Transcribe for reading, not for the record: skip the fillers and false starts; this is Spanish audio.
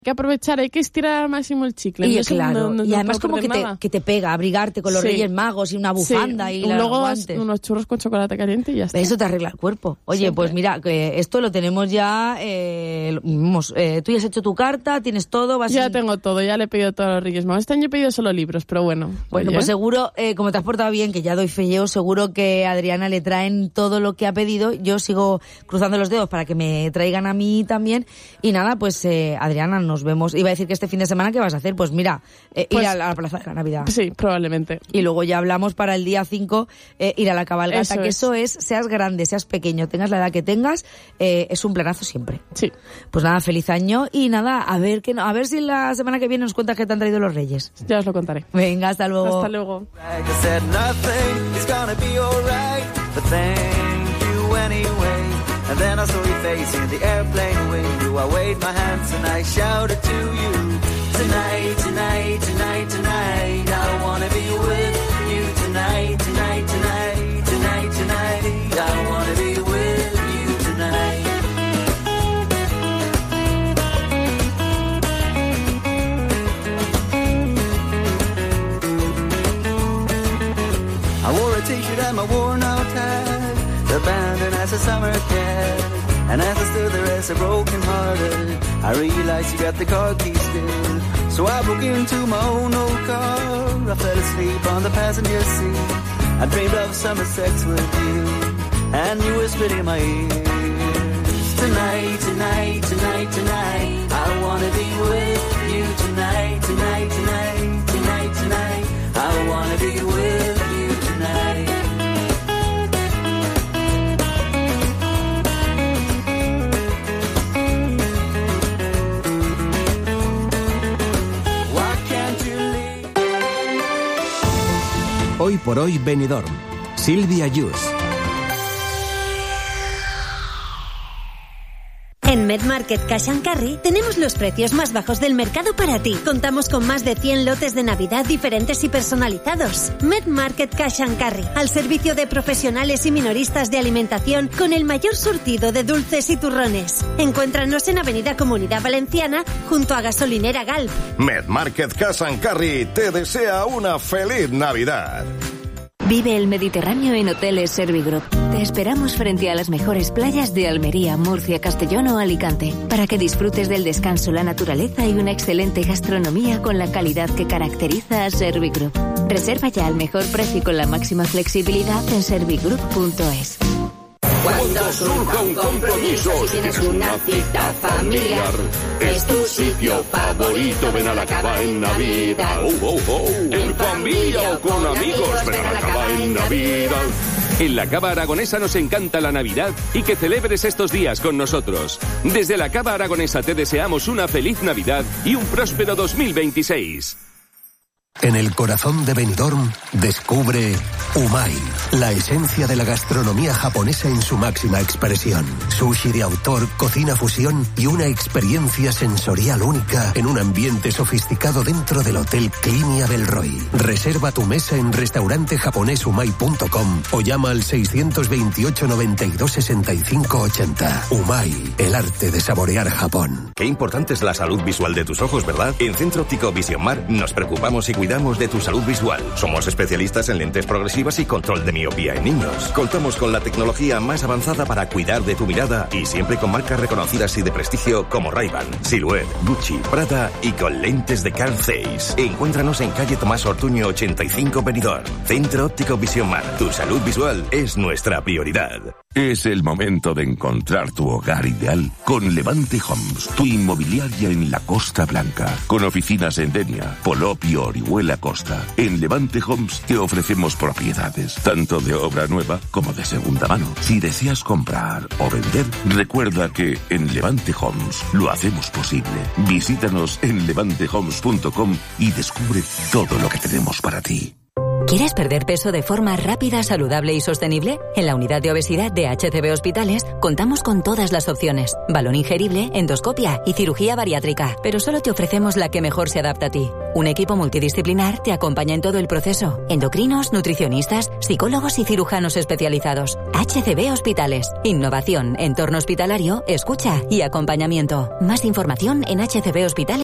Hay que aprovechar, hay que estirar al máximo el chicle. Y claro, y además como que te pega abrigarte con los Reyes Magos y una bufanda y luego guantes. Unos churros con chocolate caliente y ya está. Eso te arregla el cuerpo. Oye, siempre. Pues mira, que esto lo tenemos ya, tú ya has hecho tu carta, tienes todo. Ya tengo todo, ya le he pedido todo a los Reyes Magos. Este año he pedido solo libros, pero bueno. Bueno, pues seguro, como te has portado bien, que ya doy fe yo, seguro que a Adriana le traen todo lo que ha pedido. Yo sigo cruzando los dedos para que me traigan a mí también. Y nada, pues Adriana, nos vemos. Iba a decir que este fin de semana, ¿qué vas a hacer? Pues mira, ir a la Plaza de la Navidad. Sí, probablemente. Y luego ya hablamos para el día 5, ir a la cabalgata, eso es, seas grande, seas pequeño, tengas la edad que tengas, es un planazo siempre. Sí. Pues nada, feliz año y nada, a ver si la semana que viene nos cuentas qué te han traído los Reyes. Ya os lo contaré. Venga, hasta luego. Hasta luego. And then I saw your face in the airplane window. I waved my hands and I shouted to you. Tonight, tonight, tonight, tonight, I wanna be with you. Tonight, tonight, tonight, tonight, tonight, I wanna be with you tonight. I wore a t-shirt and my worn-out hat, abandoned as a summer cat. And as I stood there as a broken hearted, I realized you got the car keys still. So I broke into my own old car. I fell asleep on the passenger seat. I dreamed of summer sex with you, and you whispered in my ears. Tonight, tonight, tonight, tonight, I wanna be with you. Tonight, tonight, tonight, tonight, tonight, I wanna be with you tonight. Hoy por hoy Benidorm. Silvia Yus. En MedMarket Cash & Carry tenemos los precios más bajos del mercado para ti. Contamos con más de 100 lotes de Navidad diferentes y personalizados. MedMarket Cash & Carry, al servicio de profesionales y minoristas de alimentación con el mayor surtido de dulces y turrones. Encuéntranos en Avenida Comunidad Valenciana, junto a Gasolinera Galp. MedMarket Cash & Carry te desea una feliz Navidad. Vive el Mediterráneo en Hoteles Servigroup. Te esperamos frente a las mejores playas de Almería, Murcia, Castellón o Alicante, para que disfrutes del descanso, la naturaleza y una excelente gastronomía con la calidad que caracteriza a Servigroup. Reserva ya al mejor precio y con la máxima flexibilidad en servigroup.es. Cuando surja un compromiso, si tienes una cita familiar, es tu sitio favorito, ven a la Cava en Navidad. En familia o con amigos, ven a la Cava en Navidad. En la Cava Aragonesa nos encanta la Navidad y que celebres estos días con nosotros. Desde la Cava Aragonesa te deseamos una feliz Navidad y un próspero 2026. En el corazón de Benidorm, descubre Umai, la esencia de la gastronomía japonesa en su máxima expresión. Sushi de autor, cocina fusión y una experiencia sensorial única en un ambiente sofisticado dentro del Hotel Clinia Belroy. Reserva tu mesa en restaurantejaponesumai.com o llama al 628 92 65 80. Umai, el arte de saborear Japón. Qué importante es la salud visual de tus ojos, ¿verdad? En Centro Óptico Vision Mar nos preocupamos y cuidamos de tu salud visual. Somos especialistas en lentes progresivas y control de miopía en niños. Contamos con la tecnología más avanzada para cuidar de tu mirada y siempre con marcas reconocidas y de prestigio como Ray-Ban, Silhouette, Gucci, Prada y con lentes de Carl Zeiss. Encuéntranos en calle Tomás Ortuño 85 Benidorm. Centro Óptico Vision Mar. Tu salud visual es nuestra prioridad. Es el momento de encontrar tu hogar ideal con Levante Homes, tu inmobiliaria en la Costa Blanca, con oficinas en Denia, Polop y Orihuela Costa. En Levante Homes te ofrecemos propiedades, tanto de obra nueva como de segunda mano. Si deseas comprar o vender, recuerda que en Levante Homes lo hacemos posible. Visítanos en levantehomes.com y descubre todo lo que tenemos para ti. ¿Quieres perder peso de forma rápida, saludable y sostenible? En la unidad de obesidad de HCB Hospitales contamos con todas las opciones. Balón ingerible, endoscopia y cirugía bariátrica. Pero solo te ofrecemos la que mejor se adapta a ti. Un equipo multidisciplinar te acompaña en todo el proceso. Endocrinos, nutricionistas, psicólogos y cirujanos especializados. HCB Hospitales. Innovación, entorno hospitalario, escucha y acompañamiento. Más información en HCB Hospitales.